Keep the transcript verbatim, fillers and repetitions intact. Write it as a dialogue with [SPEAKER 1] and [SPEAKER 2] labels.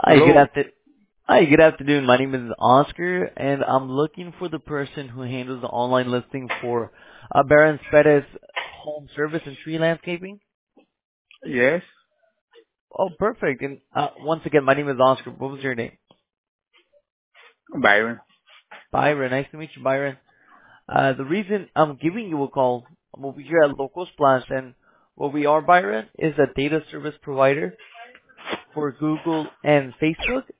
[SPEAKER 1] Hi, good
[SPEAKER 2] Hello.
[SPEAKER 1] afternoon. Hi, good afternoon. My name is Oscar, and I'm looking for the person who handles the online listing for uh, Baron Perez Home Service and Tree Landscaping.
[SPEAKER 2] Yes.
[SPEAKER 1] Oh, perfect. And uh, once again, my name is Oscar. What was your name?
[SPEAKER 2] Byron.
[SPEAKER 1] Byron. Nice to meet you, Byron. Uh, the reason I'm giving you a call, I'm over here at Local Splash, and what we are, Byron, is a data service provider for Google and Facebook.